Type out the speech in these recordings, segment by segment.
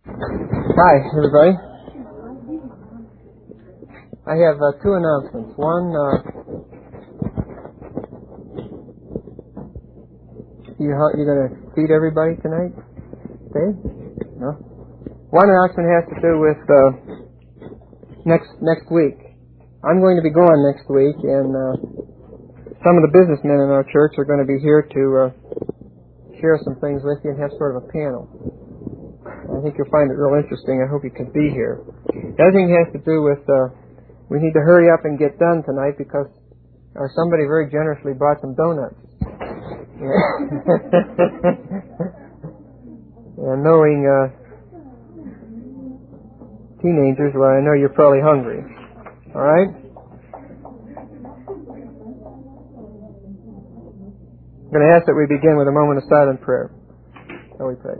Hi, everybody. I have two announcements. One, you going to feed everybody tonight? Okay? No? One announcement has to do with next week. I'm going to be gone next week, and some of the businessmen in our church are going to be here to share some things with you and have sort of a panel. I think you'll find it real interesting. I hope you can be here. The other thing has to do with we need to hurry up and get done tonight because somebody very generously bought some donuts. And knowing teenagers, well, I know you're probably hungry. All right? I'm going to ask that we begin with a moment of silent prayer. Shall we pray?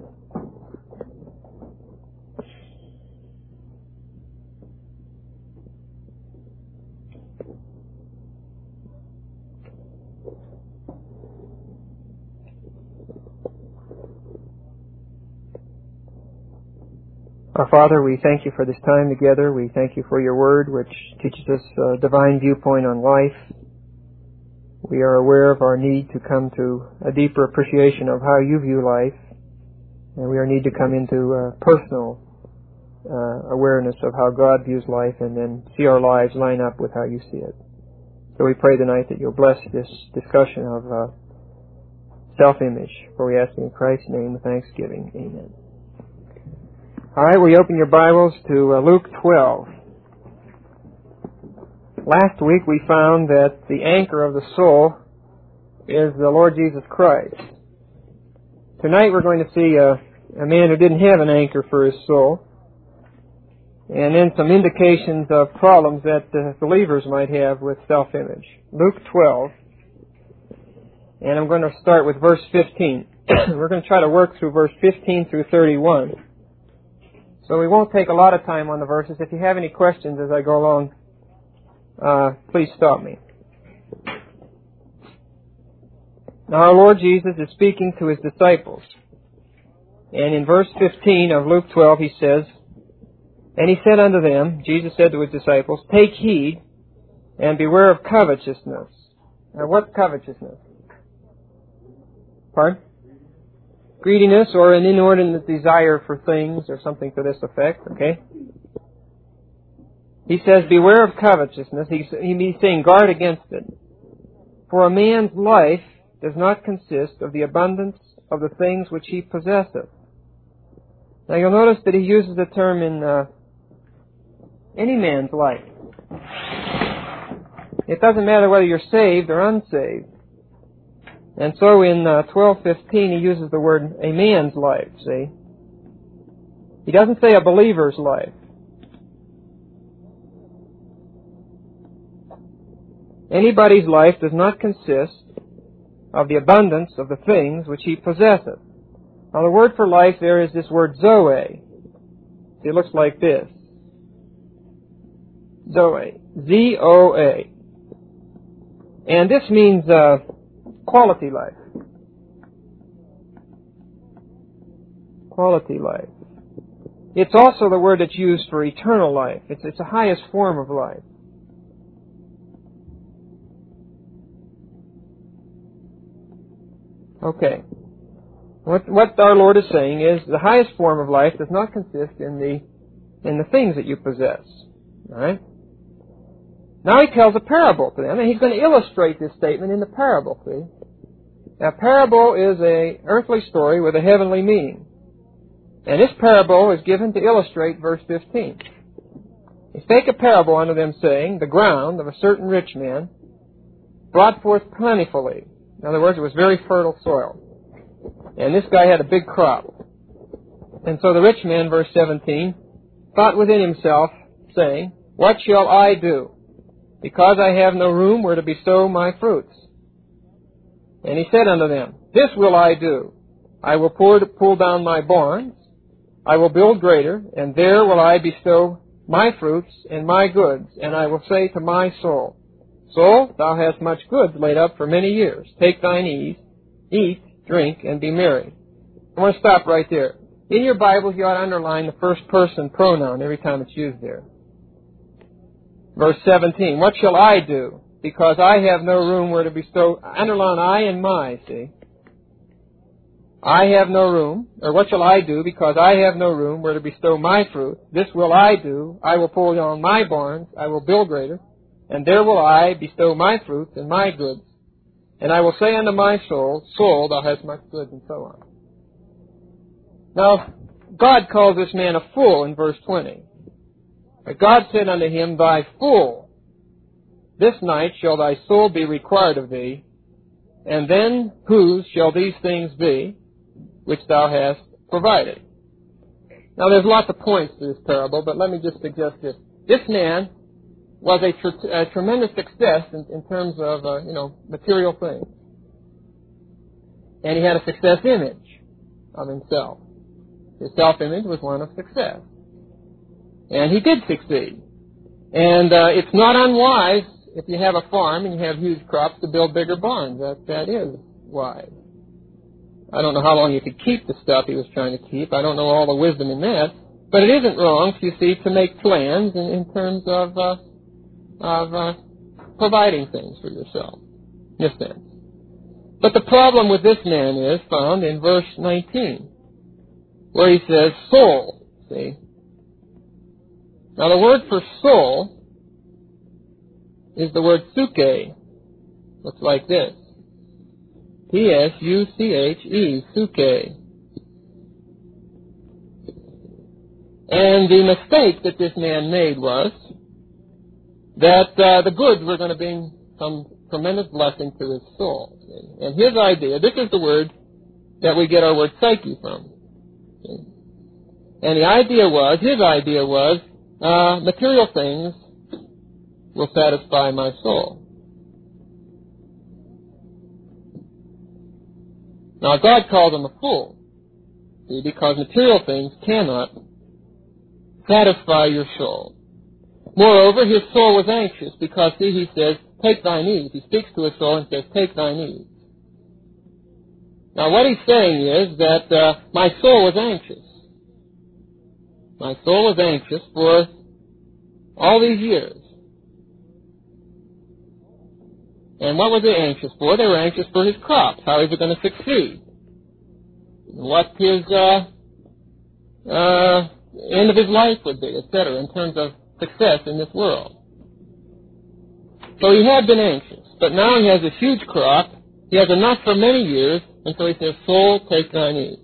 Our Father, we thank you for this time together. We thank you for your word, which teaches us a divine viewpoint on life. We are aware of our need to come to a deeper appreciation of how you view life, and we need to come into personal awareness of how God views life and then see our lives line up with how you see it. So we pray tonight that you'll bless this discussion of self-image, for we ask in Christ's name with thanksgiving. Amen. All right, will you open your Bibles to Luke 12. Last week we found that the anchor of the soul is the Lord Jesus Christ. Tonight we're going to see a man who didn't have an anchor for his soul, and then some indications of problems that believers might have with self-image. Luke 12, and I'm going to start with verse 15. We're going to try to work through verse 15 through 31. So we won't take a lot of time on the verses. If you have any questions as I go along, please stop me. Now our Lord Jesus is speaking to his disciples. And in verse 15 of Luke 12 he says, "And he said unto them," Jesus said to his disciples, "Take heed and beware of covetousness." Now what's covetousness? Pardon? Greediness or an inordinate desire for things or something to this effect, okay? He says, beware of covetousness. He's saying guard against it. For a man's life does not consist of the abundance of the things which he possesseth. Now you'll notice that he uses the term in any man's life. It doesn't matter whether you're saved or unsaved. And so in 12:15 he uses the word a man's life, see? He doesn't say a believer's life. Anybody's life does not consist of the abundance of the things which he possesseth. Now the word for life there is this word zoe. See, it looks like this. Zoe. Z-O-A. And this means quality life. Quality life. It's also the word that's used for eternal life. It's the highest form of life. Okay. What our Lord is saying is the highest form of life does not consist in the things that you possess. All right? Now he tells a parable to them, and he's going to illustrate this statement in the parable, see? Now, parable is an earthly story with a heavenly meaning. And this parable is given to illustrate verse 15. He spake a parable unto them, saying, the ground of a certain rich man brought forth plentifully. In other words, it was very fertile soil. And this guy had a big crop. And so the rich man, verse 17, thought within himself, saying, what shall I do? Because I have no room where to bestow my fruits. And he said unto them, this will I do. I will pull down my barns. I will build greater, and there will I bestow my fruits and my goods. And I will say to my soul, soul, thou hast much goods laid up for many years. Take thine ease, eat, drink, and be merry. I want to stop right there. In your Bibles, you ought to underline the first person pronoun every time it's used there. Verse 17, what shall I do? Because I have no room where to bestow. Underline I and my, see. I have no room, or what shall I do? Because I have no room where to bestow my fruit. This will I do. I will pull down my barns. I will build greater. And there will I bestow my fruits and my goods. And I will say unto my soul, Soul, thou hast much goods, and so on. Now, God calls this man a fool in verse 20. But God said unto him, Thy fool, this night shall thy soul be required of thee, and then whose shall these things be, which thou hast provided? Now, there's lots of points to this parable, but let me just suggest this. This man was a tremendous success in terms of, material things. And he had a success image of himself. His self-image was one of success. And he did succeed. And it's not unwise, if you have a farm and you have huge crops, to build bigger barns. That is wise. I don't know how long you could keep the stuff he was trying to keep. I don't know all the wisdom in that. But it isn't wrong, you see, to make plans in terms of providing things for yourself, in a sense. But the problem with this man is found in verse 19, where he says, soul, see. Now the word for soul is the word suke. Looks like this. P-S-U-C-H-E, suke. And the mistake that this man made was that the goods were going to bring some tremendous blessing to his soul. See? And his idea, this is the word that we get our word psyche from. See? And his idea was, material things will satisfy my soul. Now, God called him a fool, see, because material things cannot satisfy your soul. Moreover, his soul was anxious because, see, he says, take thine ease. He speaks to his soul and says, take thine ease. Now, what he's saying is that my soul was anxious. My soul was anxious for all these years. And what was they anxious for? They were anxious for his crops, how he was going to succeed, what his end of his life would be, etc., in terms of success in this world. So he had been anxious, but now he has a huge crop. He has enough for many years, and so he says, soul, take thine ease.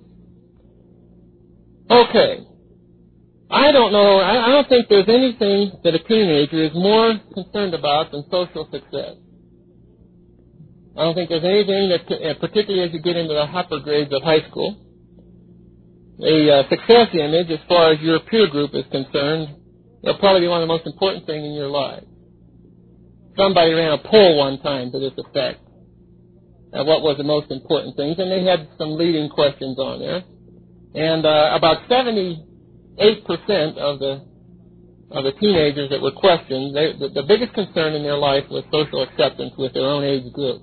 Okay. I don't think there's anything that a teenager is more concerned about than social success. I don't think there's anything that, particularly as you get into the upper grades of high school, a success image as far as your peer group is concerned, will probably be one of the most important things in your life. Somebody ran a poll one time to this effect of what was the most important things, and they had some leading questions on there. And about 78% of the teenagers that were questioned, the biggest concern in their life was social acceptance with their own age group.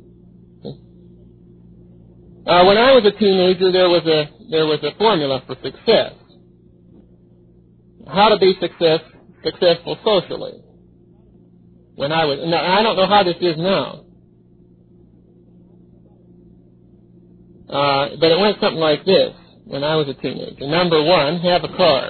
When I was a teenager, there was a formula for success. How to be successful socially. Now, I don't know how this is now. But it went something like this when I was a teenager. Number one, have a car.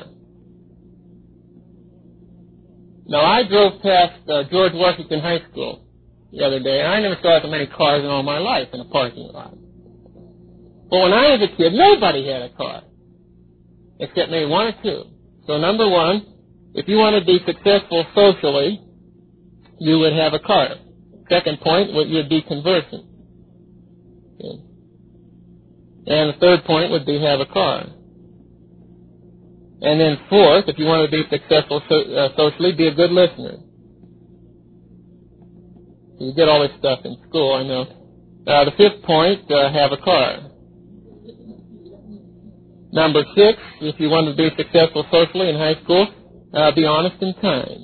Now, I drove past George Washington High School the other day, and I never saw so many cars in all my life in a parking lot. But when I was a kid, nobody had a car, except maybe one or two. So number one, if you want to be successful socially, you would have a car. Second point, you'd be conversant. Okay. And the third point would be have a car. And then fourth, if you want to be successful socially, be a good listener. You get all this stuff in school, I know. The fifth point, have a car. Number 6, if you want to be successful socially in high school, be honest and kind.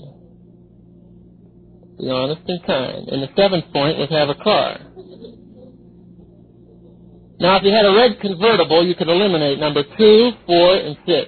Be honest and kind. And the 7th point was have a car. Now, if you had a red convertible, you could eliminate number 2, 4, and 6.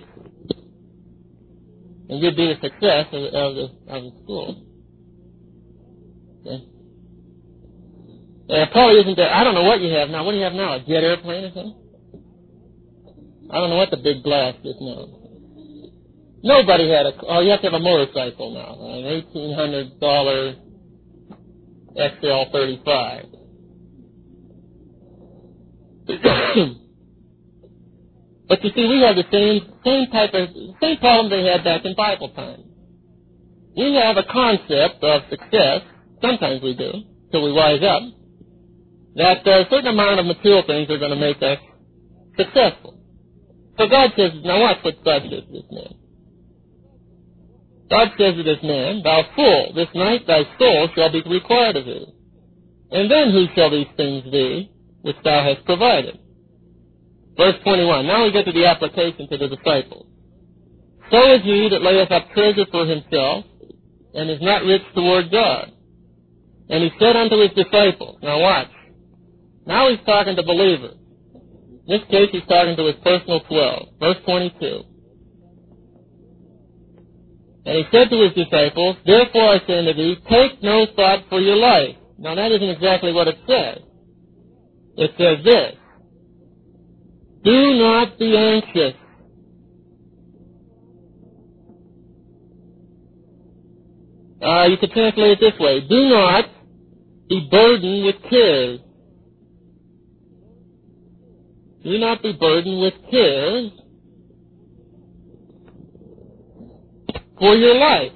And you'd be a success of the school. Okay. And it probably isn't there. I don't know what you have now. What do you have now? A jet airplane or something? I don't know what the big blast is now. Nobody had you have to have a motorcycle now. An $1,800 XL35. But you see, we have the same problem they had back in Bible times. We have a concept of success, sometimes we do, till we wise up, that a certain amount of material things are going to make us successful. So God says, now watch what God says to this man. God says to this man, thou fool, this night thy soul shall be required of thee. And then who shall these things be which thou hast provided? Verse 21. Now we get to the application to the disciples. So is he that layeth up treasure for himself, and is not rich toward God. And he said unto his disciples, now watch. Now he's talking to believers. In this case, he's talking to his personal 12. Verse 22. And he said to his disciples, therefore I say unto thee, take no thought for your life. Now that isn't exactly what it says. It says this, do not be anxious. You could translate it this way, do not be burdened with cares. Do not be burdened with cares for your life.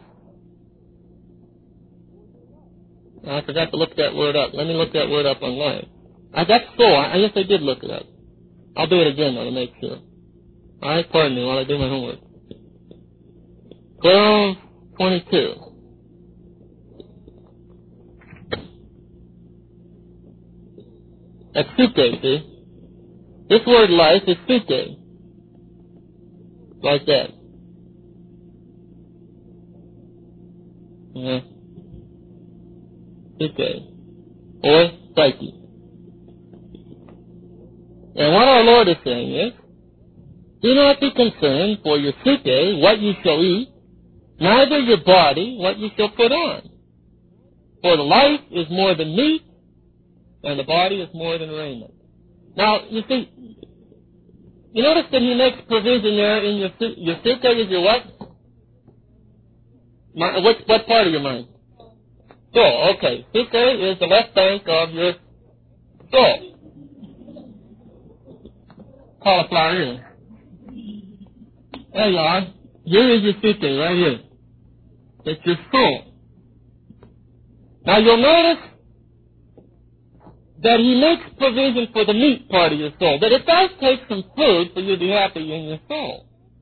Now, I forgot to look that word up. Let me look that word up online. That's full. I guess I did look it up. I'll do it again, though, to make sure. All right, pardon me while I do my homework. 12:22. That's suke, see? This word life is suke. Like that. Yeah. Suke. Or psyche. And what our Lord is saying is, do not be concerned for your suke, what you shall eat, neither your body, what you shall put on. For the life is more than meat, and the body is more than raiment. Now, you see, you notice that he makes provision there in your suke is your what? What part of your mind? Soul, okay. Suke is the left bank of your soul. Cauliflower ear. There you are. Here is your suke, right here. It's your soul. Now you'll notice that he makes provision for the meat part of your soul. That it does take some food for you to be happy in your soul.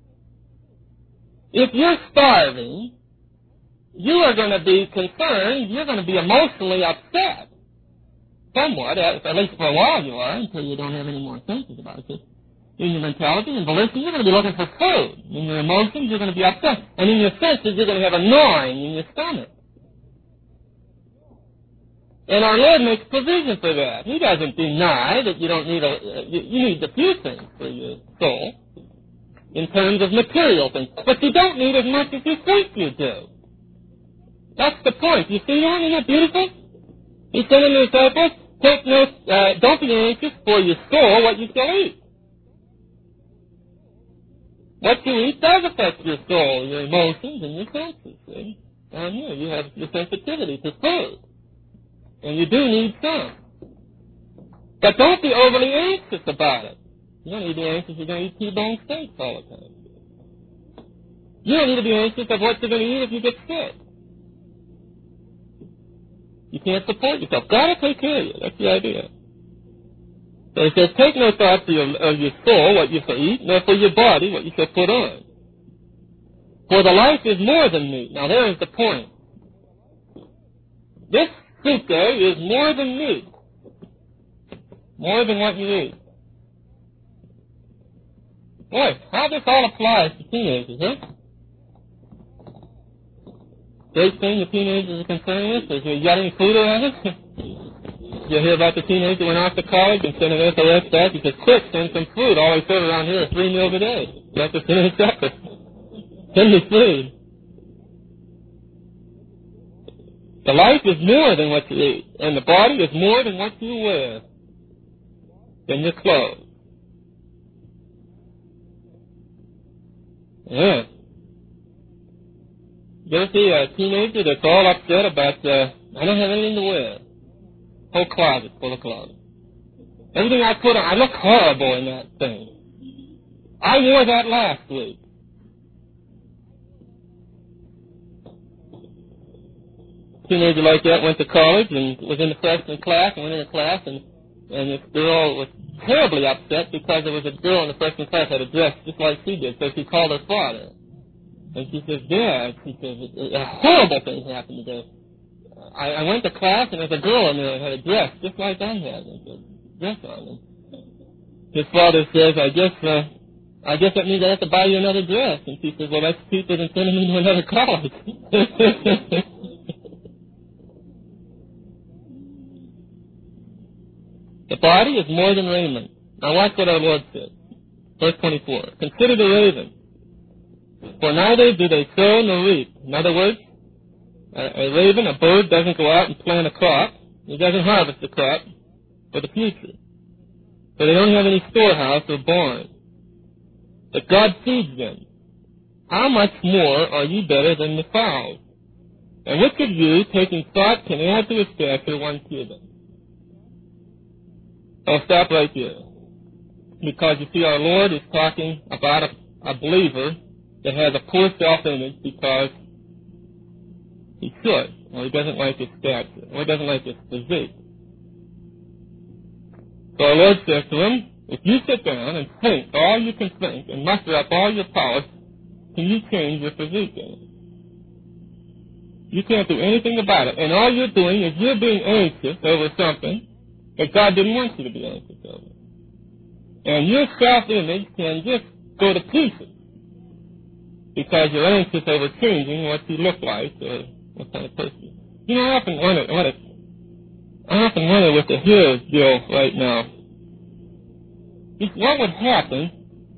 If you're starving, you are going to be concerned, you're going to be emotionally upset. Somewhat, at least for a while you are, until you don't have any more senses about it. In your mentality and volition, you're going to be looking for food. In your emotions, you're going to be upset. And in your senses, you're going to have a gnawing in your stomach. And our Lord makes provision for that. He doesn't deny that you don't need you need a few things for your soul in terms of material things. But you don't need as much as you think you do. That's the point. You see that? Isn't that beautiful? He said in the disciples, don't be anxious for your soul what you shall eat. What you eat does affect your soul, your emotions, and your senses. See? Down here, you have your sensitivity to food. And you do need some. But don't be overly anxious about it. You don't need to be anxious you're going to eat T-bone steaks all the time. You don't need to be anxious of what you're going to eat if you get sick. You can't support yourself. God will take care of you. That's the idea. So he says, take no thought for your soul, what you shall eat, nor for your body, what you shall put on. For the life is more than meat. Now there is the point. This suke is more than meat. More than what you eat. Boy, how this all applies to teenagers, huh? Great thing the teenagers are concerned with is, you got any food around it? You hear about the teenager who went off to college and sent an SOS back. He said, quick, send some food. All I serve around here are 3 meals a day. You have to send a supper. Send me food. The life is more than what you eat, and the body is more than what you wear, than your clothes. Yeah. You ever see a teenager that's all upset about, I don't have anything to wear. Whole closet full of clothes. Everything I put on, I look horrible in that thing. I wore that last week. Teenager like that went to college and was in the freshman class and went into class and this girl was terribly upset because there was a girl in the freshman class that had a dress just like she did, so she called her father. And she says, Dad, she says, a horrible thing happened today. I went to class and there's a girl in there that had a dress just like I had. A dress on. And his father says, I guess that means I have to buy you another dress. And she says, well, that's cheaper than sending me to another college. The body is more than raiment. Now watch what our Lord said. Verse 24. Consider the raven. For neither do they sow nor reap. In other words, a raven, a bird, doesn't go out and plant a crop. He doesn't harvest the crop for the future. So they don't have any storehouse or barn. But God feeds them. How much more are you better than the fowls? And which of you, taking thought, can add to his stature 1 cubit? I'll stop right there. Because you see, our Lord is talking about a believer that has a poor self-image because he should, or he doesn't like his stature, or he doesn't like his physique. So our Lord says to him, if you sit down and think all you can think and muster up all your powers, can you change your physique in it? You can't do anything about it. And all you're doing is you're being anxious over something that God didn't want you to be anxious over. And your self-image can just go to pieces because you're anxious over changing what you look like or what kind of person. You know, I often wonder with the Hills deal right now, what would happen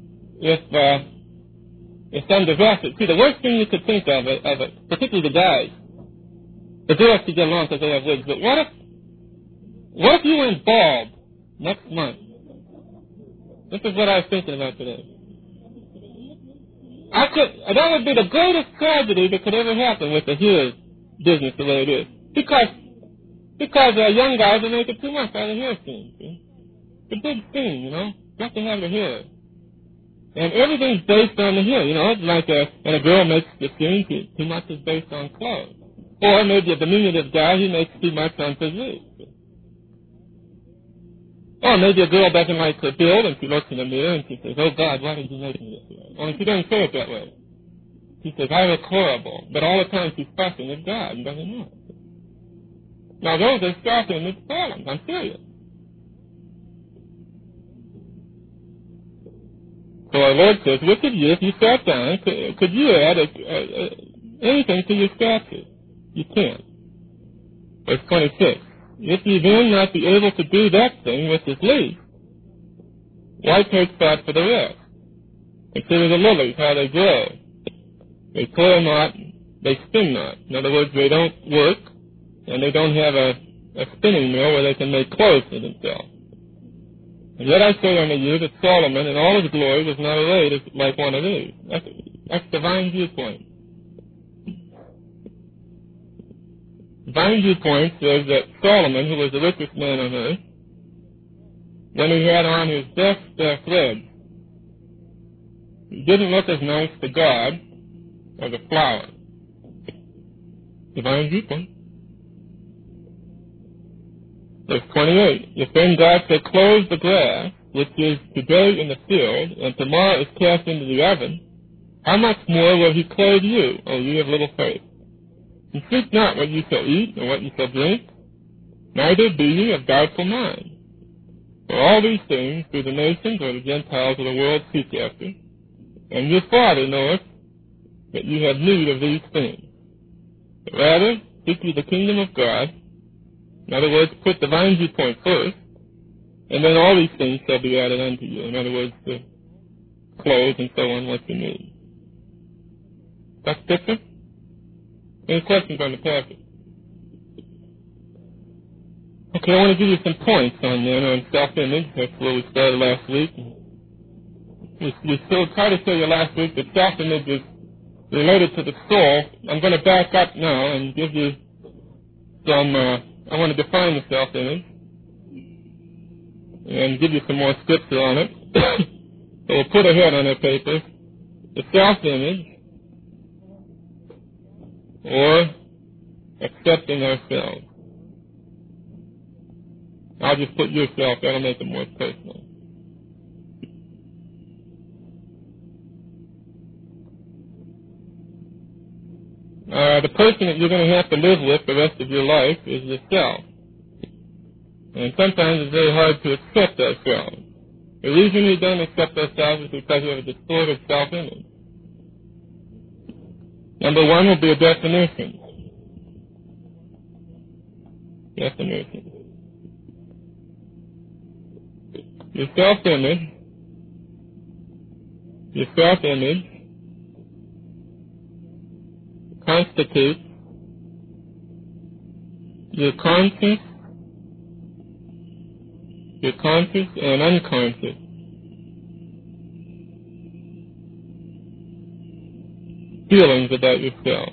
if some disaster. See, the worst thing you could think of it, particularly the guys, the girls could get along because they have wigs, but what if you went bald next month? This is what I was thinking about today. That would be the greatest tragedy that could ever happen with the hair business the way it is. Because young guys are making too much out of the hair scene. See? It's a big thing, you know. You have to have the hair. And everything's based on the hair, you know. It's like when a girl makes the scene, too much is based on clothes. Or maybe a diminutive guy, he makes too much on physique. Or maybe a girl doesn't like her build and she looks in the mirror and she says, oh God, why did you make me this way? Only she doesn't say it that way. She says, I look horrible. But all the time she's fussing at God and doesn't know it. Now those are self-image problems, I'm serious. So our Lord says, which of you, if you sat down, could you add anything to your stature? You can't. Verse 26. If you then not be able to do that thing which is least, why take thought for the rest? Consider the lilies, how they grow. They toil not, they spin not. In other words, they don't work, and they don't have a spinning mill where they can make clothes for themselves. And yet I say unto you that Solomon in all his glory was not arrayed like one of these. That's divine viewpoint. Divine viewpoint says that Solomon, who was the richest man on earth, when he had on his best threads, he didn't look as nice to God as a flower. Divine viewpoint. Verse 28. If then God shall clothe the grass, which is today in the field, and tomorrow is cast into the oven, how much more will he clothe you, O ye of little faith? And seek not what you shall eat, or what you shall drink, neither be ye of doubtful mind. For all these things do the nations or the Gentiles of the world seek after, and your Father knoweth that you have need of these things. But rather, seek ye the kingdom of God, In other words, put divine viewpoint first, and then all these things shall be added unto you. In other words, the clothes and so on, what you need. That's different? Any questions on the passage? Okay, I want to give you some points on self-image. That's where we started last week. We still tried to show you last week that self-image is related to the soul. I'm going to back up now and give you some, I want to define the self-image and give you some more scripture on it. So we'll put ahead on that paper the self-image, or accepting ourselves. I'll just put yourself, that'll make it more personal. The person that you're going to have to live with the rest of your life is yourself. And sometimes it's very hard to accept ourselves. The reason we don't accept ourselves is because we have a distorted self-image. Number one will be a definition. Definition. Your self-image constitutes your conscious and unconscious feelings about yourself.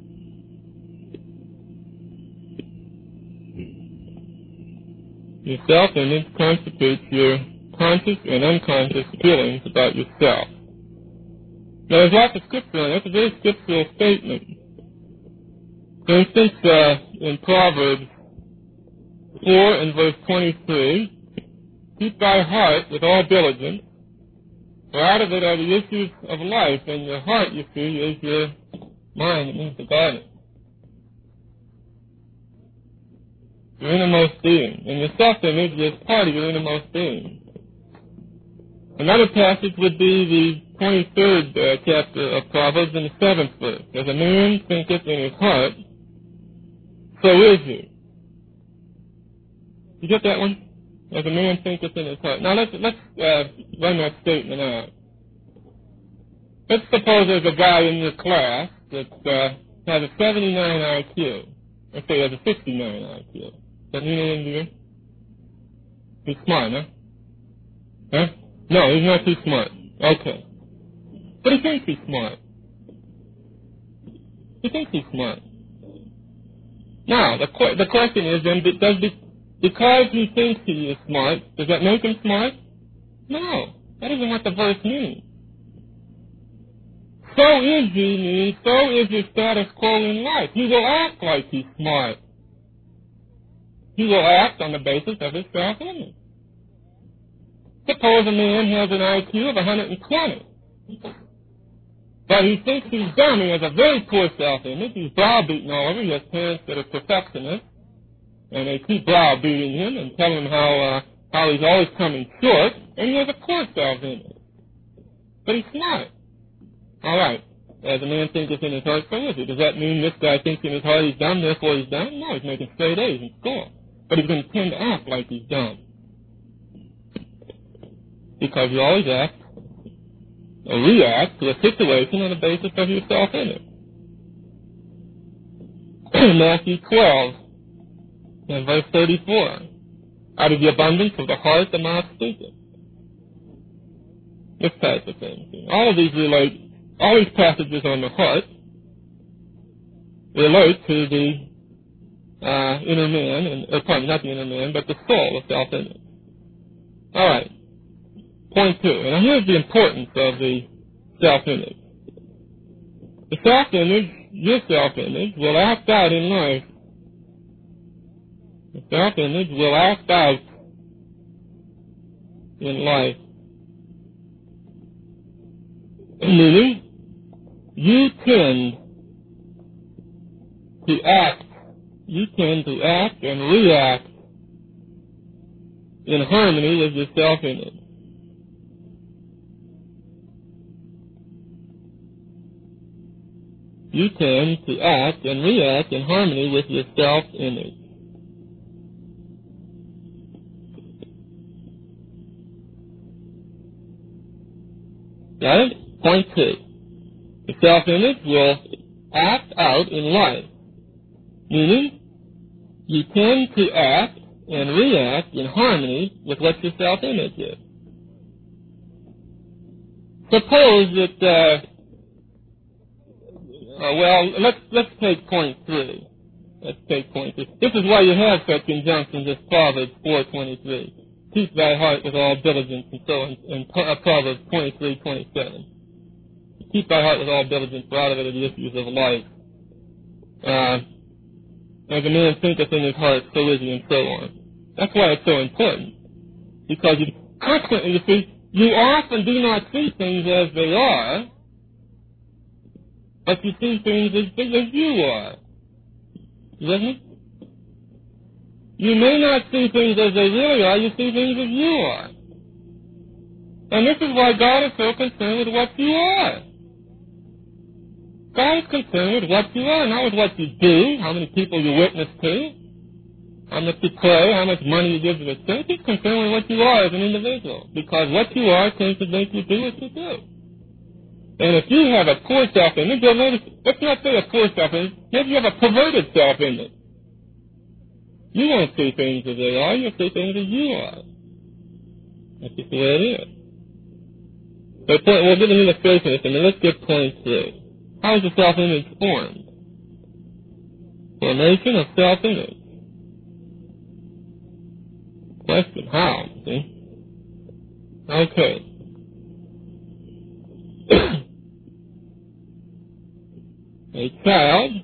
Your self-image constitutes your conscious and unconscious feelings about yourself. Now, there's lots of scripture on it. It's a very scriptural statement. For instance, in Proverbs 4 and verse 23, keep thy heart with all diligence, for out of it are the issues of life, and your heart, you see, is your mind. It means the garden. Your innermost being. And your self-image is part of your innermost being. Another passage would be the 23rd chapter of Proverbs in the 7th verse. As a man thinketh in his heart, so is he. You get that one? As a man thinketh in his heart. Now let's run that statement out. Let's suppose there's a guy in your class that has a 79 IQ. Let's say he has a 69 IQ. Does that mean anything to you? He's smart, huh? Huh? No, he's not too smart. Okay. But he thinks he's smart. He thinks he's smart. Now, the question is then, because he thinks he is smart, does that make him smart? No. That isn't what the verse means. So is he means, so is his status quo in life. He will act like he's smart. He will act on the basis of his self-image. Suppose a man has an IQ of 120. But he thinks he's dumb. He has a very poor self-image. He's browbeaten all over. He has parents that are perfectionists. And they keep browbeating him and telling him how he's always coming short. And he has a poor self-image. But he's smart. All right. As a man thinketh in his heart, so is he. Does that mean this guy thinks in his heart he's dumb, therefore he's dumb? No, he's making straight A's in school. But he's going to tend to act like he's dumb. Because you always act or react to a situation on the basis of your self-image. Matthew 12 and verse 34. Out of the abundance of the heart the mouth speaketh. This type of thing. All of these passages on the heart relate to the inner man, not the inner man, but the soul of self-image. All right. Point 2. And now here's the importance of the self-image. The self-image, your self-image, will act out in life. The self-image will act out in life. Meaning, you tend to act and react in harmony with your self-image. You tend to act and react in harmony with your self-image. Got it? Point 2. The self-image will act out in life, meaning you tend to act and react in harmony with what your self-image is. Suppose that, let's take point 3. Let's take point 3. This is why you have such conjunctions as Proverbs 4:23. Keep thy heart with all diligence, and so on, and Proverbs 23:27. Keep thy heart with all diligence, for out of it are the issues of life. As a man thinketh in his heart, so is he, and so on. That's why it's so important. Because you often do not see things as they are, but you see things as big as you are. You with me? You may not see things as they really are, you see things as you are. And this is why God is so concerned with what you are. God is concerned with what you are, not with what you do, how many people you witness to, how much you pray, how much money you give to the church. He's concerned with what you are as an individual, because what you are tends to make you do what you do. And if you have a poor self-image, let's not say a poor self-image, maybe you have a perverted self-image. You won't see things as they are, you'll see things as you are. That's just the way it is. So we'll give an illustration of this, and let's get point 3. How is the self-image formed? Formation of self-image. Question, how? See? Okay. A child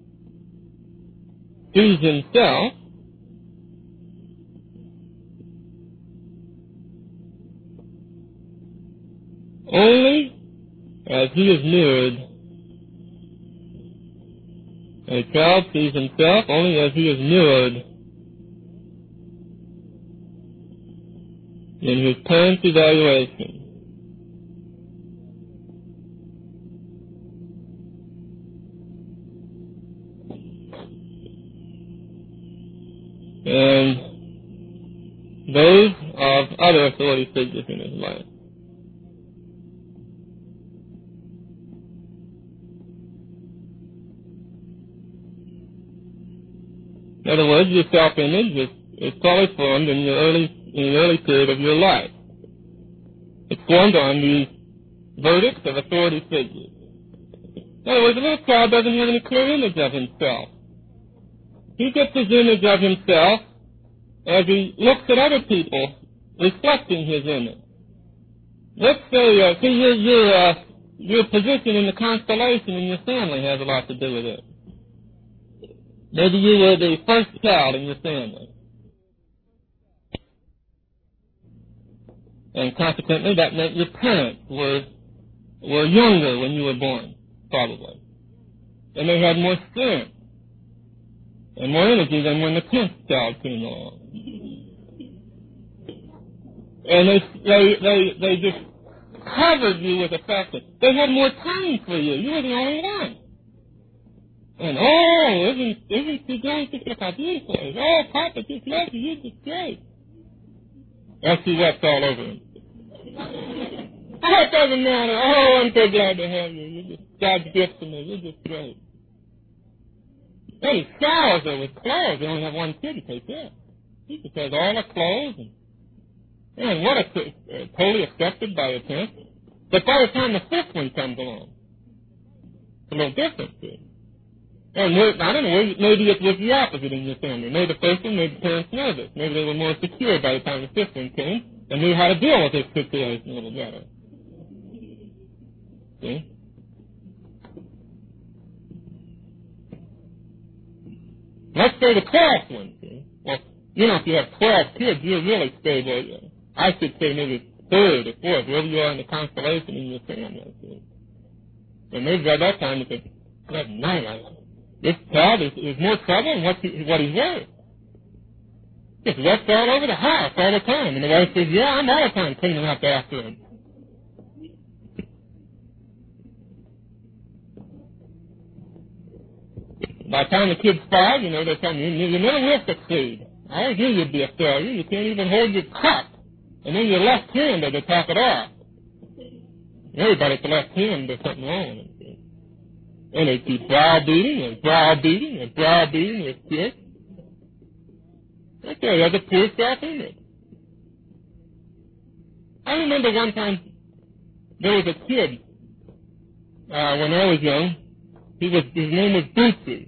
sees himself only as he is mirrored. A child sees himself only as he is mirrored in his parents' evaluation. And those of other authority figures in his life. In other words, your self-image is probably formed in the early period of your life. It's formed on the verdicts of authority figures. In other words, a little child doesn't have any clear image of himself. He gets his image of himself as he looks at other people reflecting his image. Let's say, your position in the constellation in your family has a lot to do with it. Maybe you were the first child in your family. And consequently, that meant your parents were younger when you were born, probably. And they had more strength and more energy than when the 10th child came along. And they just covered you with the fact that they had more time for you. You were the only one. And, isn't she great? Just look how beautiful it is. Oh, Papa just loves you. You're just great. And she wept all over him. Oh, it doesn't matter. Oh, I'm so glad to have you. You're just God's gift to me. You're just great. And he showers her with clothes. They only have one kid to take care of. He just has all the clothes. And what totally accepted by the parents. But by the time the 5th one comes along, it's a little different, too. And I don't know, maybe it was the opposite in your family. Maybe the first one made the parents nervous. Maybe they were more secure by the time the 5th one came and knew how to deal with this situation a little better. See? Let's say the 12th one, see? Well, if you have 12 kids, you're really stable. I should say maybe 3rd or 4th, wherever you are in the constellation in your family, see? And maybe by that time you could, this child is more trouble than what he's worth. Just rests all over the house all the time. And the wife says, yeah, I'm all the time cleaning up after him. By the time the kid's 5, they're telling you never will succeed. I always knew you'd be a failure. You can't even hold your cup. And then you're left-handed to top it off. everybody at the left hand there's something wrong with it. And they keep browbeating and browbeating and browbeating this kid. That's their other poor self-image. I remember one time there was a kid when I was young. His name was Bootsy.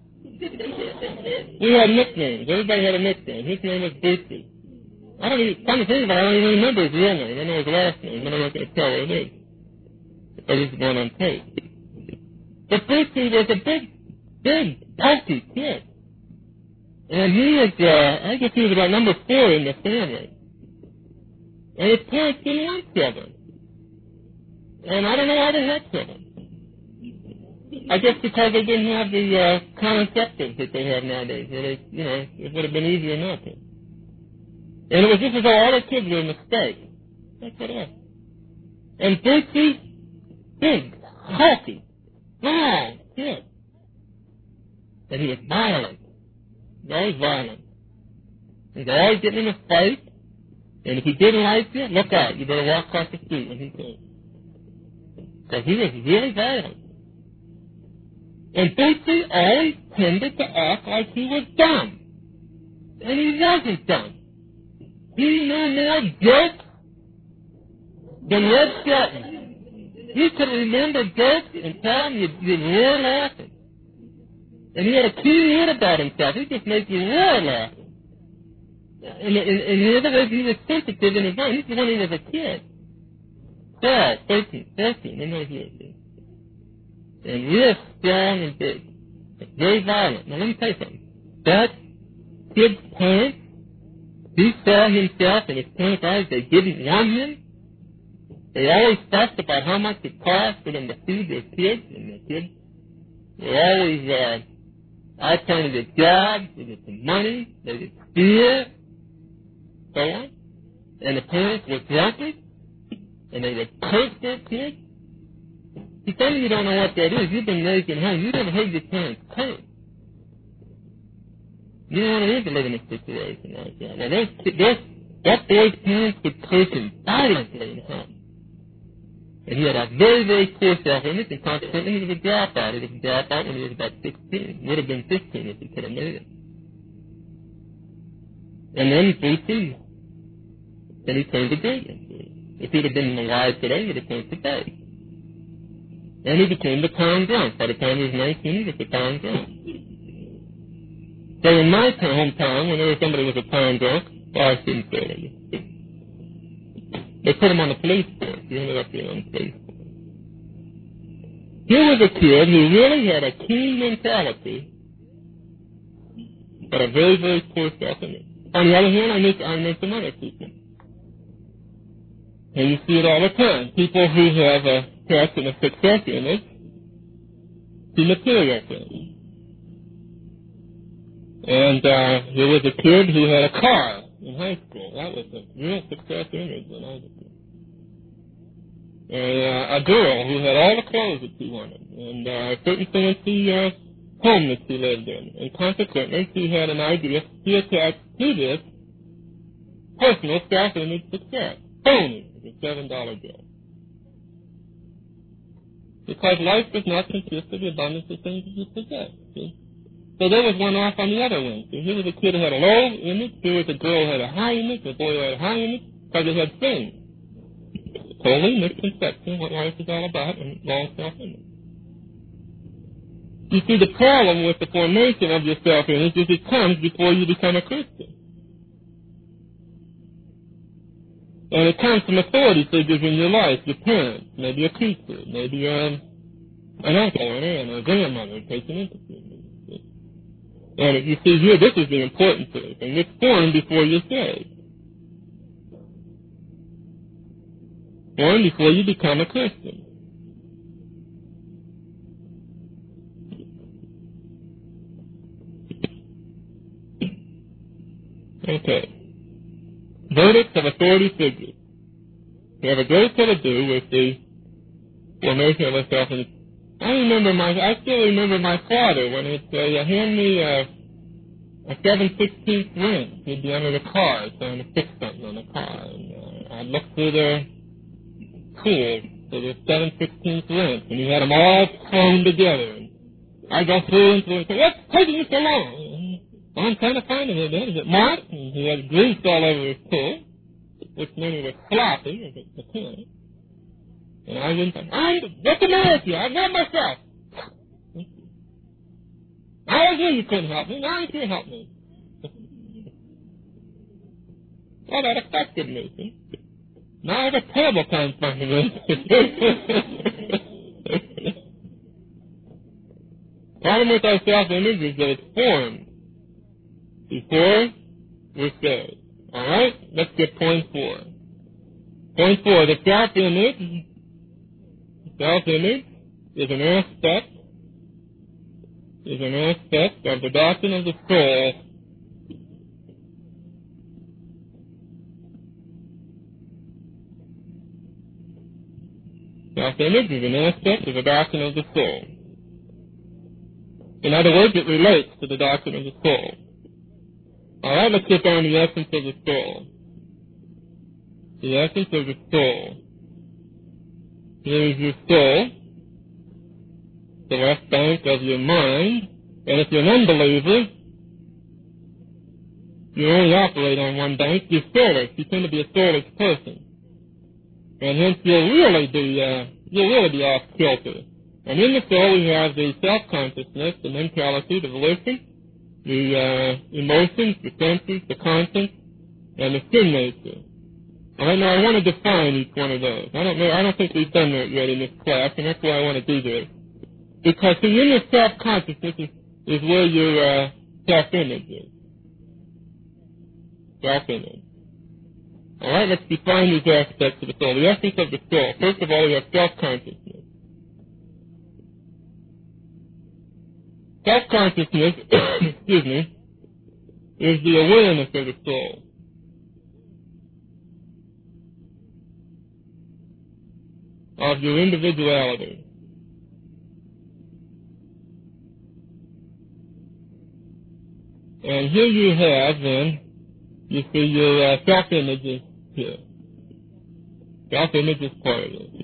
We had nicknames. Everybody had a nickname. His name was Bootsy. I don't even remember his real name. I know his last name, but I'm not going to tell what it is. I just going on tape. But Bootsy was a big, bulky kid. And he was, I guess he was about number 4 in the family. And his parents didn't like children. And I don't know why they had children. I guess because they didn't have the contraceptives that they have nowadays. It would have been easier not to. And it was just as though all the kids were a mistake. That's what it was. And Bootsy, big, hulky, long kid. But he was violent. Very violent. He was always getting in a fight. And if he didn't like you, look out. You better walk across the street when he came. So he was really violent. And Bootsy always tended to act like he was dumb. And he wasn't dumb. He knew more jokes than Red Skelton. He could remember jokes and tell them you'd roar laughing. And he had a keen wit about himself. He just made you roar laughing. In other words, he was sensitive in his mind. This is when he was a kid. 12, 13, in those years. And real strong and big. Very violent. Now let me tell you something. That kid's parents, he saw himself and his parents' eyes, they didn't want him. They always fussed about how much it cost for them to feed their kids, and their kids were always alternative jobs, they get some money, they get fear, so on. And the parents were grumpy, and they would curse their kids. See, some of you don't know what that is. You've been raised in home. You never heard your parents curse. You don't want to live to live in a situation like that. Now, that boy's parents would curse him violently in home. And he had a very, very poor self-image, and consequently he was a dropout. He was a dropout when he was about 16. He would have been 15 if he could have made it. And then Bootsy, then he turned to Bacon. If he'd have been alive today, he'd have turned to Bacon. And he became the town drunk. By the time he was 19, he was the town drunk. So in my hometown, whenever somebody was a town drunk, well, I shouldn't say that. They put him on the police force. You ended up being on the police force. Here was a kid who really had a keen mentality, but a very, very poor self-image. On the other hand, I met some other people. And you see it all the time. People who have a success and a success image to material things. And there was a kid who had a car in high school. That was a real success image when I was a kid. A girl who had all the clothes that she wanted, and a certain fancy home that she lived in. And consequently, she had an idea to attach to this personal self-image success. Phony is a $7 bill. Because life does not consist of the abundance of things that you possess. See? So there was one off on the other one. So here was a kid who had a low image, here was a girl who had a high image, a boy who had a high image, because they had things. Totally misconception of what life is all about and long self-image. You see, the problem with the formation of your self-image is it comes before you become a Christian. And it comes from authority figures in your life, your parents, maybe a teacher, maybe an uncle or an aunt or a grandmother takes an interest in you. And you see here, this is the important thing, and it's formed before you're saved. Formed before you become a Christian. Okay. Verdicts of authority figures. They have a great deal to do with the formation of a self-image. I still remember my father when he'd say, hand me a 7/16 ring. He'd be under the car trying to fix something on the car. And I'd look through the tools So there's 7/16 lengths, and he had them all thrown together. And I go through and through and say, what's taking you so long? Well, I'm trying to find him again. Is it Mark? And he had grease all over his tool, which meant he was sloppy, as it's the point. And I wouldn't say, what's the matter with you? I've got myself. I knew you couldn't help me. Now you can't help me. Well, that affected me, see? Now I have a terrible time finding it. Problem with our self-image is that it's formed before we're saved. Alright? Let's get point 4. Point 4, the self-image is an aspect of the doctrine of the soul. Self-image is an aspect of the doctrine of the soul. In other words, it relates to the doctrine of the soul. Alright, let's get down to the essence of the soul. The essence of the soul. Here is your soul, the left bank of your mind, and if you're an unbeliever, you only operate on one bank. You're soulless. You tend to be a soulless person. And hence you'll really be off kilter. And in the soul we have the self-consciousness, the mentality, the volition, the emotions, the senses, the conscience, and the sin nature. All right, now I want to define each one of those. I don't think we've done that yet in this class, and that's why I want to do this. Because see, in the self-consciousness is where your self-image is. Self-image. All right, let's define these aspects of the soul. The essence of the soul. First of all, we have self-consciousness. Self-consciousness, excuse me, is the awareness of the soul. Of your individuality. And here you have, then, you see your self-image is here. Self-image is part of it.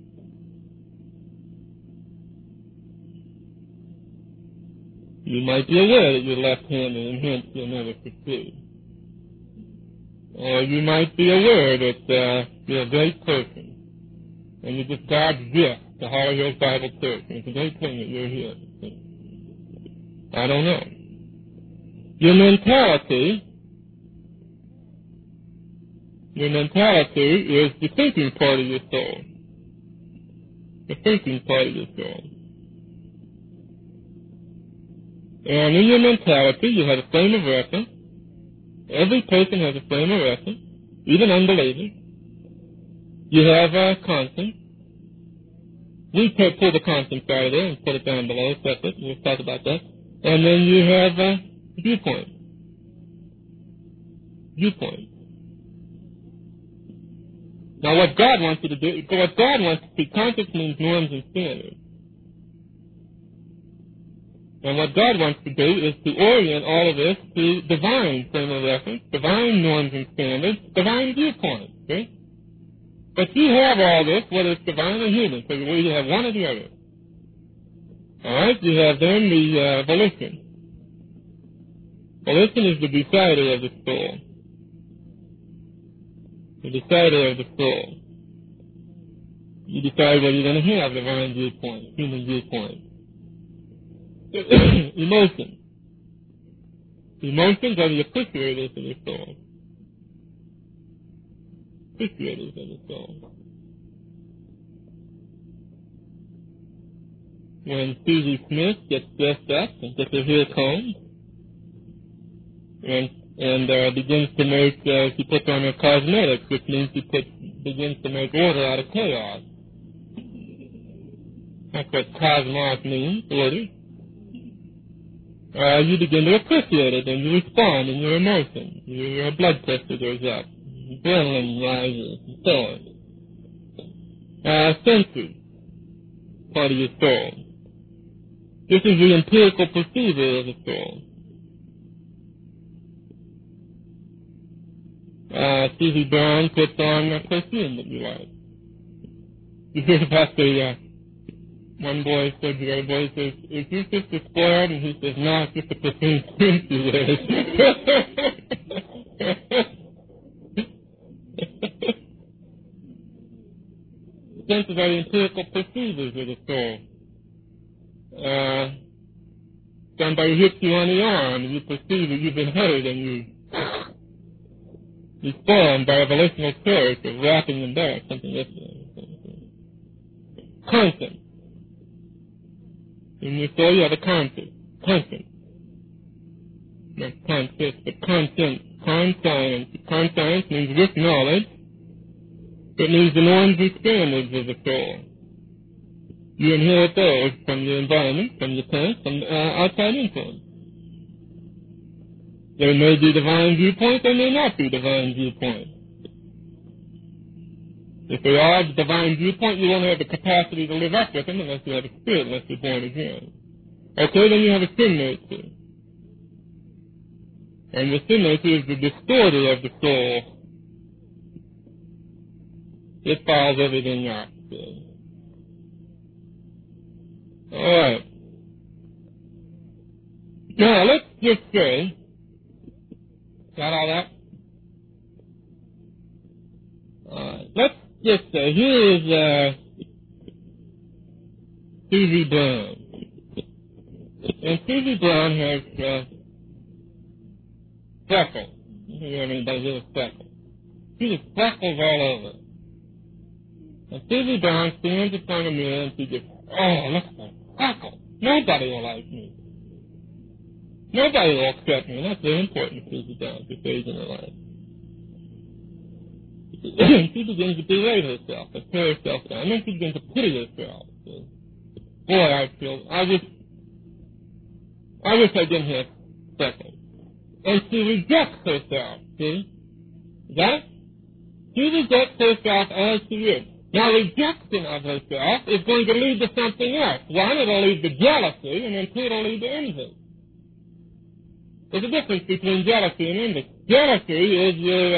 You might be aware that you're left-handed and hence you'll never succeed. Or you might be aware that you're a great person and you're just God's gift to Holly Hills Bible Church. And it's a great thing that you're here. I don't know. Your mentality is the thinking part of your soul. The thinking part of your soul. And in your mentality, you have a frame of reference. Every person has a frame of reference, even unbelievers. You have a conscience. We pull the conscience out of there and put it down below, separate. We'll talk about that. And then you have a viewpoint. Now what God wants you to do, conscious means norms and standards. And what God wants to do is to orient all of this to divine frame of reference, divine norms and standards, divine viewpoints, see? But you have all this, whether it's divine or human, so you either have one or the other. Alright, you have then the volition. Volition is the decider of the soul. The decider of the soul. You decide whether you're going to have divine viewpoint, human viewpoint. Emotions. Emotions are the appreciators of the soul. Appreciators of the soul. When Susie Smith gets dressed up and gets her hair combed and begins to make, she puts on her cosmetics, which means she begins to make order out of chaos. That's what cosmos means, order. You begin to appreciate it and you respond in your emotions. Your blood pressure goes up, adrenaline rises, and so on. Senses, part of your soul. This is the empirical perceiver of the soul. Susie Brown puts on a perfume that you like. You hear about the, one boy said to the other boy, he says, is this just a square? And he says, no, it's just a percent Senses are the empirical perceivers of the soul. Somebody hits you on the arm, and you perceive that you've been hurt, and you respond by a volitional choice of wrapping them back, something like that. Conscience. In your soul, you have a conscience. Conscience. Not conscience, but conscience. Conscience. Conscience means this knowledge. It means the norms and standards of the soul. You inherit those from your environment, from your parents, from outside influence. There may be divine viewpoints, there may not be divine viewpoints. If they are divine viewpoint, you won't have the capacity to live up with them unless you have a spirit, unless you're born again. Okay, then you have a sin nature. And the sin nature is the distorter of the soul. It files everything out. Alright. Now, let's just say, got all that? Alright, let's just say, here is C.V. Brown. And C.V. Brown has freckles. You hear anybody here with freckles? She has freckles all over. And C.V. Brown stands in front of me and she just, oh, look at that freckle. Nobody will like me. Nobody will accept me. And that's very important to C.V. Brown at this stage in her life. She begins to berate herself, to tear herself down. And then she begins to pity herself. Boy, I wish I didn't have freckles. And she rejects herself, see? Got it? She rejects herself as she is. Now, rejection of herself is going to lead to something else. One, it'll lead to jealousy, and then two, it'll lead to envy. There's a difference between jealousy and envy. Jealousy is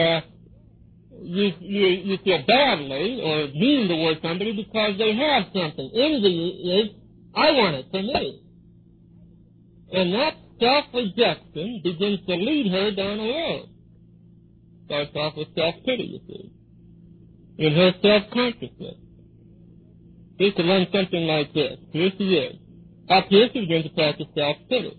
you feel badly or mean toward somebody because they have something. Envy is, I want it for me. And that self-rejection begins to lead her down a road. Starts off with self-pity, you see. In her self-consciousness. She could learn something like this. Here she is. Up here she begins to practice self-pity.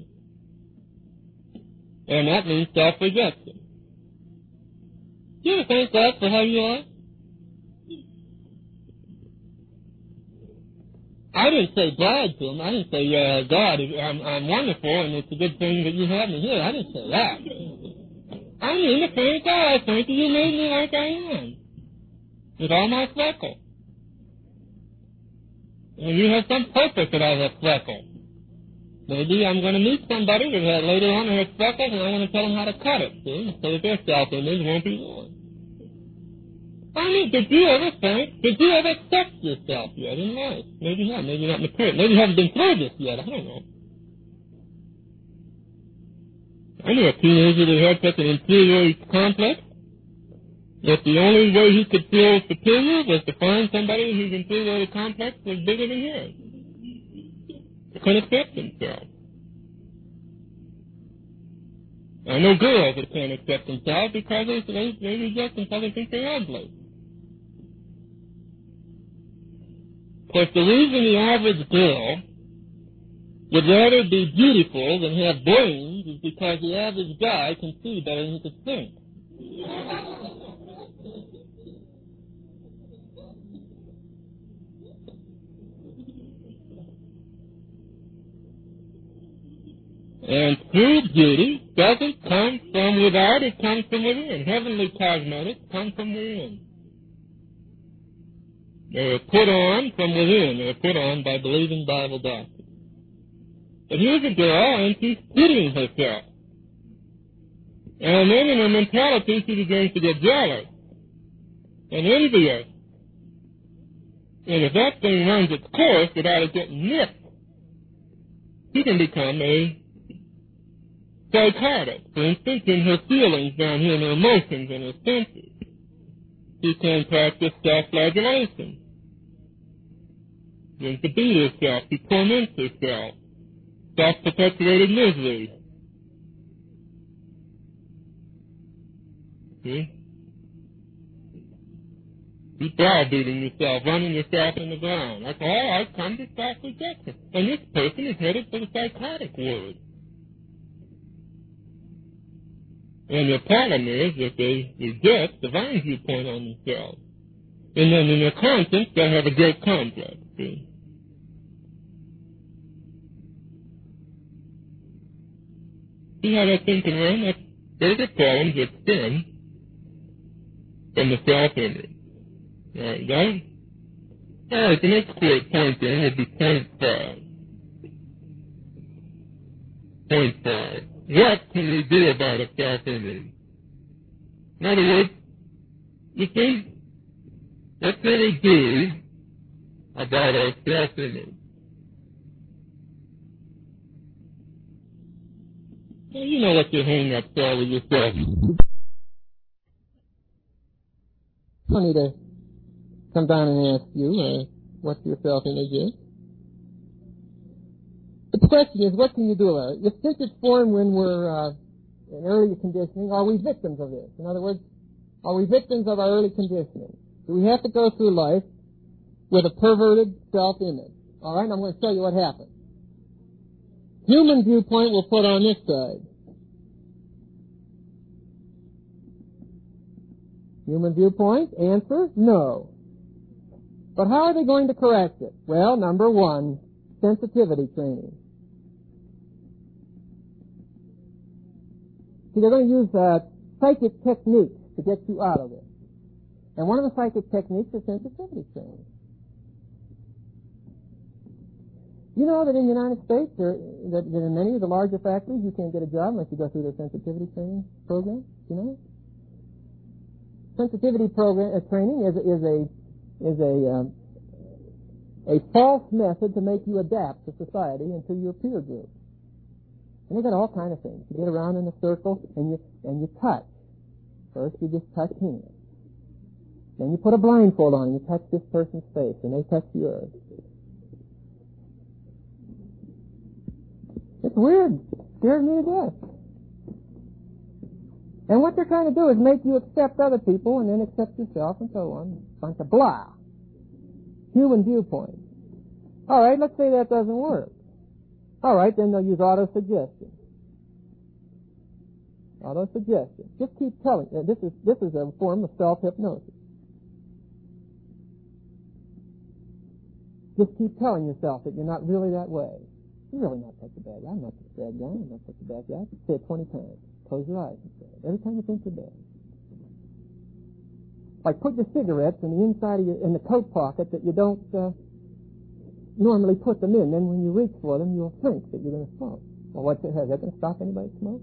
And that means self-rejection. Do you ever thank God for how you are? I didn't say brag to him. I didn't say, God, I'm wonderful and it's a good thing that you have me here. I didn't say that. I mean to thank God. Thank you, you made me like I am. With all my freckles. And you have some purpose that I have freckles. Maybe I'm going to meet somebody that later on has freckles and I want to tell them how to cut it, see? So that their self-image won't be ruined. I mean, did you ever accept yourself yet in life? Maybe not mature. Maybe you haven't been through this yet, I don't know. I knew a teenager that had such an inferiority complex that the only way he could feel superior was to find somebody whose inferiority complex was bigger than his. He couldn't accept himself. I know girls that can't accept themselves because they reject themselves and think they're ugly. Of course, the reason the average girl would rather be beautiful than have brains is because the average guy can see better than he can think. And true beauty doesn't come from without, it comes from within. Heavenly cosmetics come from within. They are put on from within. They are put on by believing Bible doctrine. But here's a girl, and she's pitying herself. And then in her mentality, she begins to get jealous and envious. And if that thing runs its course without it getting nipped, she can become a psychotic. For instance, in her feelings down here, in her emotions and her senses, she can practice self-flagellation. There's the Buddha self, who torments herself, self-perpetuated misery. See? You browbeating yourself, running yourself in the ground. That's all outcomes of self-rejection. And this person is headed for the psychotic ward. And the problem is that they reject the divine viewpoint on themselves. And then in their conscience, they have a guilt complex, see? See how that thing can run? There's a problem that stems from the self-image. There you go. All right, the next point then would be point 5. Point 5. What can we do about a self-image? In other words, you see, what can we do about our self-image? Well, you know what your hang-ups are with yourself. Funny to come down and ask you what your self-image is. The question is, what can you do about it? You think it's formed when we're in early conditioning. Are we victims of this? In other words, are we victims of our early conditioning? Do we have to go through life with a perverted self-image? All right, and I'm going to tell you what happens. Human viewpoint we'll put on this side. Human viewpoint, answer, no. But how are they going to correct it? Well, number one, sensitivity training. See, they're going to use psychic techniques to get you out of it. And one of the psychic techniques is sensitivity training. You know that in the United States, that in many of the larger factories, you can't get a job unless you go through their sensitivity training program. Do you know that? Sensitivity program training is a false method to make you adapt to society and to your peer group. And they got all kind of things. You get around in a circle and you touch. First, you just touch hands. Then you put a blindfold on and you touch this person's face, and they touch yours. It's weird. Scared me to death. And what they're trying to do is make you accept other people and then accept yourself and so on. A bunch of blah. Human viewpoint. All right, let's say that doesn't work. All right, then they'll use autosuggestion. Autosuggestion. Just keep telling. This is a form of self-hypnosis. Just keep telling yourself that you're not really that way. You're really not such a bad guy. I'm not such a bad guy. I'm not such a bad guy. Say it 20 times. Close your eyes and say it. Every time you think you're bad. Like put your cigarettes in the inside of in the coat pocket that you don't normally put them in. Then when you reach for them, you'll think that you're going to smoke. Well, what's it? Is that going to stop anybody smoke?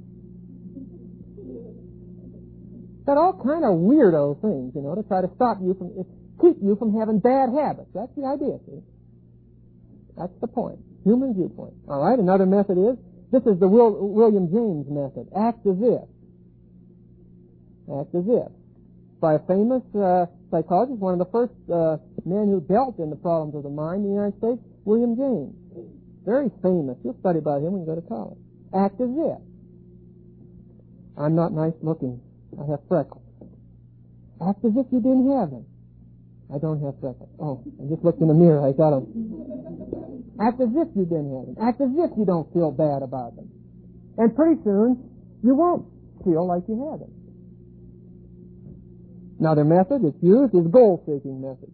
Got all kind of weirdo things, to try to stop you from, keep you from having bad habits. That's the idea, see? That's the point. Human viewpoint. All right, another method is, this is the William James method. Act as if. Act as if. By a famous psychologist, one of the first men who dealt in the problems of the mind in the United States, William James. Very famous. You'll study about him when you go to college. Act as if. I'm not nice looking. I have freckles. Act as if you didn't have them. I don't have freckles. Oh, I just looked in the mirror. I got them. Act as if you didn't have them. Act as if you don't feel bad about them. And pretty soon, you won't feel like you have them. Another method that's used is goal-seeking method.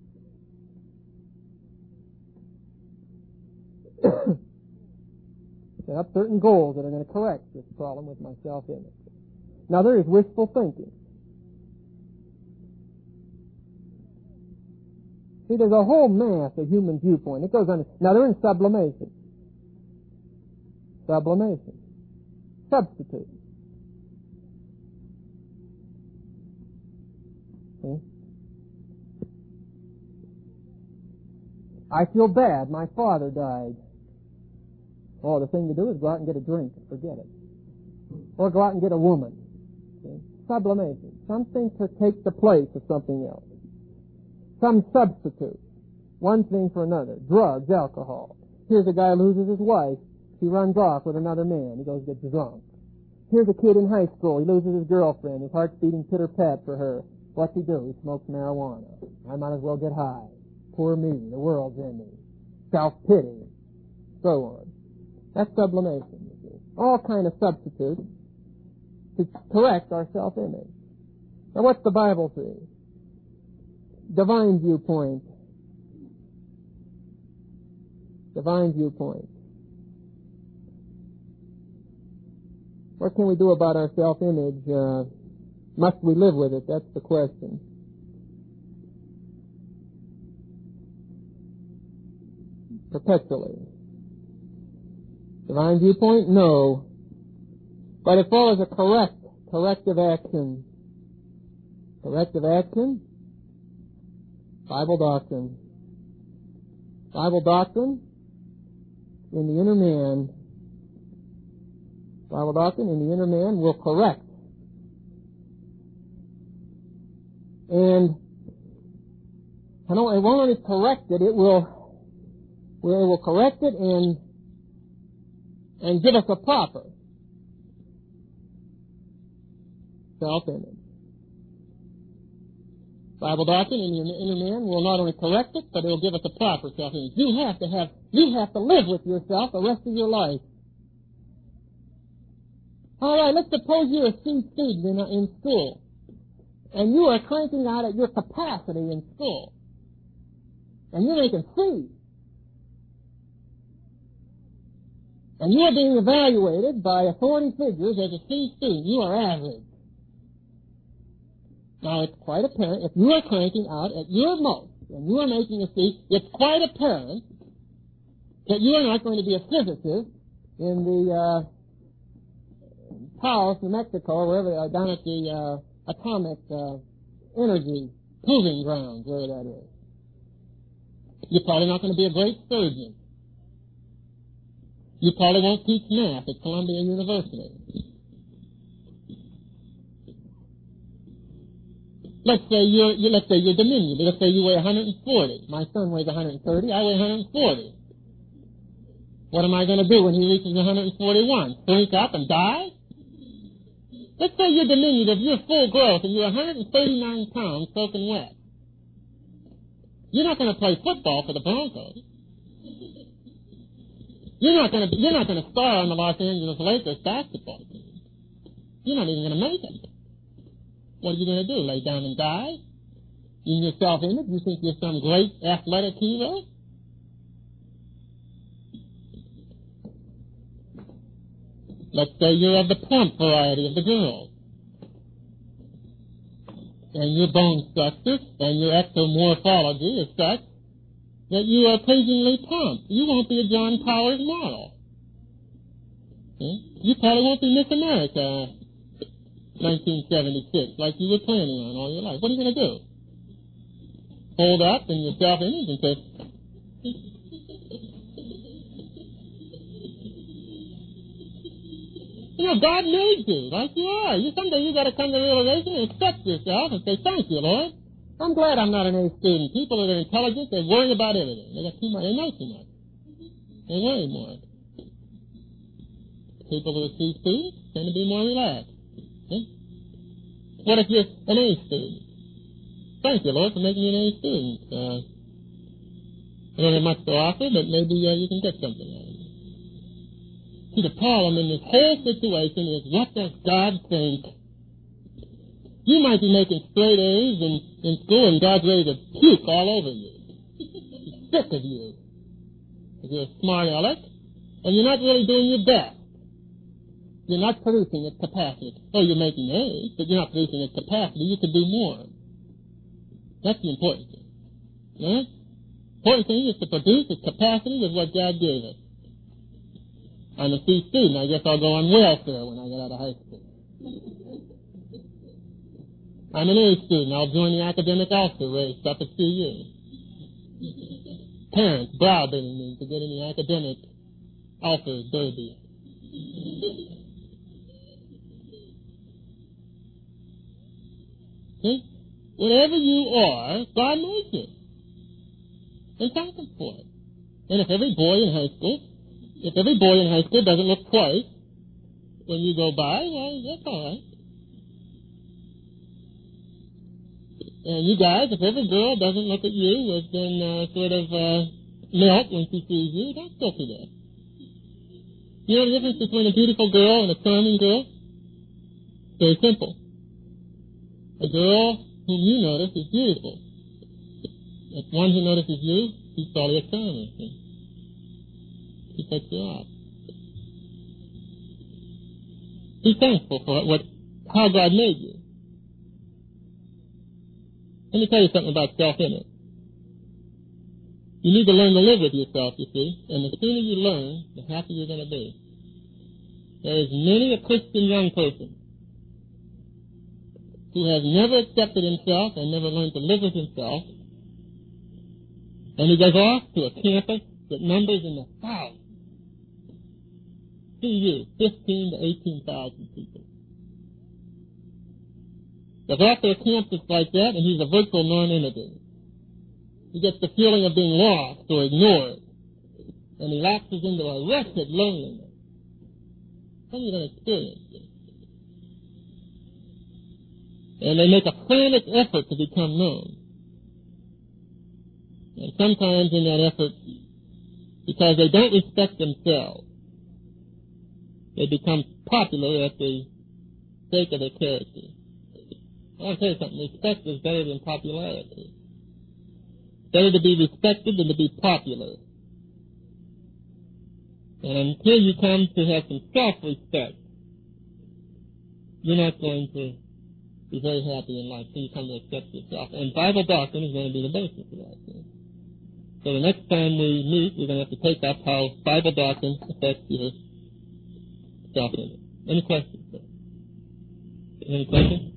Set up certain goals that are going to correct this problem with my self-image. Another is wishful thinking. See, there's a whole mass of human viewpoint. It goes on. Now, they're in sublimation. Sublimation. Substitute. See? I feel bad. My father died. Oh, the thing to do is go out and get a drink and forget it. Or go out and get a woman. See? Sublimation. Something to take the place of something else. Some substitute. one thing for another. Drugs, alcohol. Here's a guy who loses his wife. He runs off with another man. He goes to get drunk. Here's a kid in high school. He loses his girlfriend. His heart's beating pitter-pat for her. What's he do? He smokes marijuana. I might as well get high. Poor me. The world's in me. Self-pity. So on. That's sublimation, you see. All kind of substitutes to correct our self-image. Now what's the Bible say? Divine viewpoint. Divine viewpoint. What can we do about our self-image? Must we live with it? That's the question. Perpetually. Divine viewpoint? No. But it follows a corrective action. Corrective action? Bible doctrine. Bible doctrine in the inner man. Bible doctrine in the inner man will correct. And it won't only correct it, it will correct it and give us a proper self-image. Bible doctrine in the inner man will not only correct it, but it will give us a proper self-image. You have to live with yourself the rest of your life. All right, let's suppose you're a C student in school, and you are cranking out at your capacity in school, and you're making C. And you are being evaluated by authority figures as a C student. You are average. Now, it's quite apparent, if you are cranking out at your most, and you are making a C, it's quite apparent that you are not going to be a physicist in the Taos, New Mexico, or wherever, down at the atomic energy proving grounds, wherever that is. You're probably not going to be a great surgeon. You probably won't teach math at Columbia University. Let's say you're diminutive. Let's say you weigh 140. My son weighs 130. I weigh 140. What am I going to do when he reaches 141? Shrink up and die? Let's say you're diminutive. You're full growth, and you're 139 pounds soaking wet. You're not going to play football for the Broncos. You're not going to star on the Los Angeles Lakers basketball team. You're not even going to make it. What are you going to do? Lay down and die? In your self-image, you think you're some great athletic hero? Let's say you're of the plump variety of the girls. And your bone structure and your ectomorphology is such that you are occasionally plump. You won't be a John Powers model. You probably won't be Miss America 1976 like you were planning on all your life. What are you going to do? Hold up in your self-image and say, God made you like you are. Someday you got to come to the realization and accept yourself and say, thank you, Lord. I'm glad I'm not an A student. People that are intelligent, they worry about everything. They got too much. They know too much. They worry more. People who are C students tend to be more relaxed. What if you're an A student? Thank you, Lord, for making you an A student. I don't have much to offer, but maybe you can get something out of it. See, the problem in this whole situation is, what does God think? You might be making straight A's in school, and God's ready to puke all over you. He's sick of you. Because you're a smart aleck, and you're not really doing your best. You're not producing its capacity. Oh, you're making A's, but you're not producing its capacity. You could do more. That's the important thing. Right? The important thing is to produce its capacity with what God gave us. I'm a C student. I guess I'll go on welfare when I get out of high school. I'm an A student. I'll join the academic alpha race up at CU. Parents browbeating me to get in the academic alpha derby. See? Whatever you are, God made you. and contemplate. And if every boy in high school doesn't look twice when you go by, well, that's all right. And you guys, if every girl doesn't look at you with sort of melt when she sees you, that's okay. You know the difference between a beautiful girl and a charming girl? Very simple. A girl whom you notice is beautiful. If one who notices you, she's probably a charmer. She takes you off. Be thankful for how God made you. Let me tell you something about self-image. You need to learn to live with yourself, you see, and the sooner you learn, the happier you're going to be. There is many a Christian young person who has never accepted himself and never learned to live with himself, and he goes off to a campus that numbers in the thousands. CU, 15 to 18,000 people. Goes off to a campus like that, and he's a virtual non-entity. He gets the feeling of being lost or ignored, and he lapses into a wretched loneliness. How are you going to experience this? And they make a frantic effort to become known. And sometimes in that effort, because they don't respect themselves, they become popular at the sake of their character. I want to tell you something. Respect is better than popularity. Better to be respected than to be popular. And until you come to have some self-respect, you're not going to be very happy in life until you come to accept yourself. And Bible doctrine is going to be the basis of that. So the next time we meet, we're going to have to take up how Bible doctrine affects your self-image. Any questions, sir? Any questions?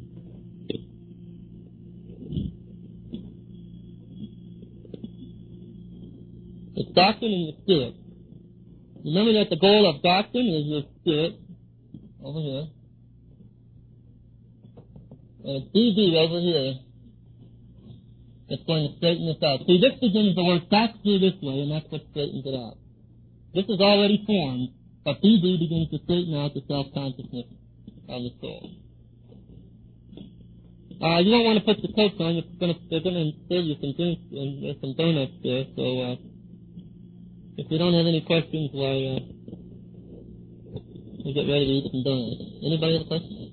It's doctrine in the spirit. Remember that the goal of doctrine is your spirit, over here, and it's DD over here that's going to straighten this out. See, this begins to work back through this way, and that's what straightens it out. This is already formed, but DD begins to straighten out the self-consciousness of the soul. You don't want to put the coats on. They're going to serve you some drinks and there's some donuts there, so if you don't have any questions, why, we'll get ready to eat some donuts. Anybody have a question?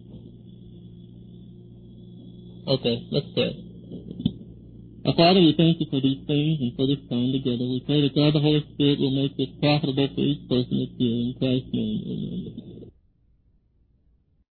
Okay, let's pray. Our Father, we thank you for these things and for this time together. We pray that God the Holy Spirit will make this profitable for each person that's here in Christ's name.